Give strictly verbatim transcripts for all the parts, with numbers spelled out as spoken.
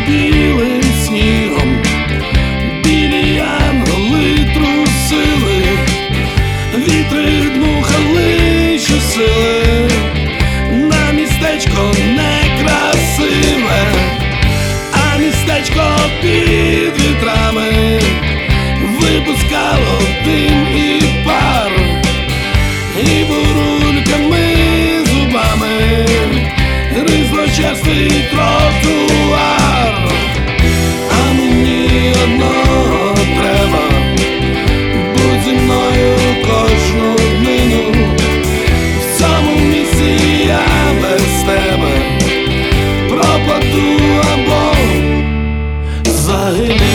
білим снігом, білі янголи трусили, вітри дмухали щосили на містечко некрасиве, а містечко під вітрами випускало дим і пар, і бурульками зубами гризло черствий тротуар. А мені одного треба, будь зі мною кожну днину, в цьому місці я без тебе пропаду або загину.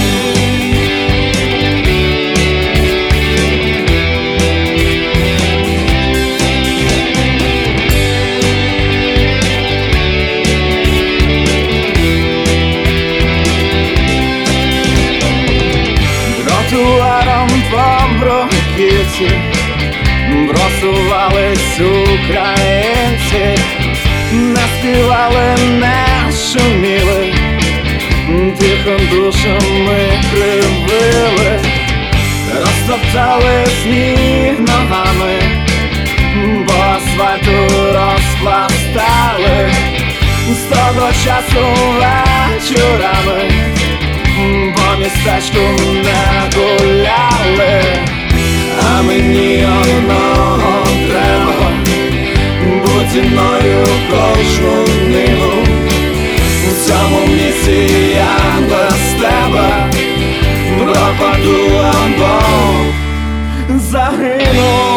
Тротуаром по Бруківці просувались українці, не співали, не шуміли, тихо душами кривили, розтоптали сніг ногами, по асфальту розпластали, з того часу вечорами по містечку не гуляли. А мені одного треба, будь зі мною кожну днину, в цьому місці я без тебе пропаду або загину.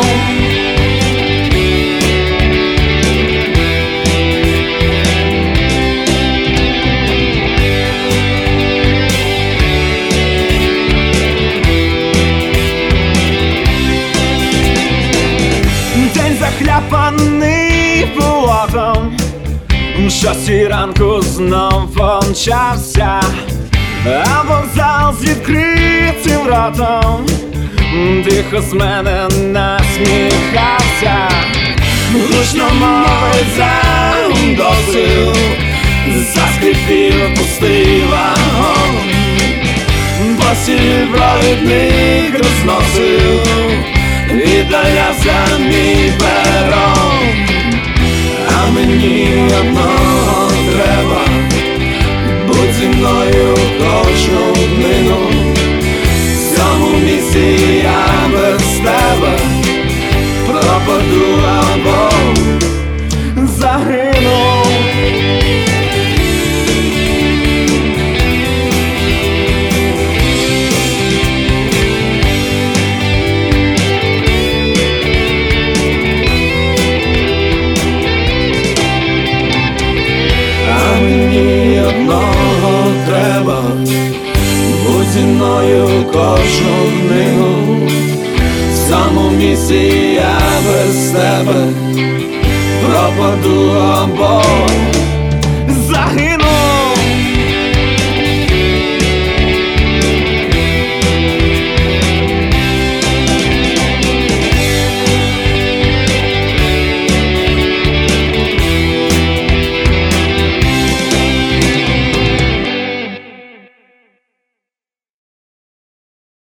Захляпаний пологом, шостій ранку знов помчався, а вокзал з відкритим ротом тихо з мене насміхався. Гучно мовить загундосив, заскрипів пустий вагон, посіль провідник розносив, віддалявся мій перон. А мені одного треба, будь зі мною кожну днину, в цьому місці я без тебе пропаду або загину. Одного треба, будь зі мною кожну днину, в цьому місці я без тебе пропаду або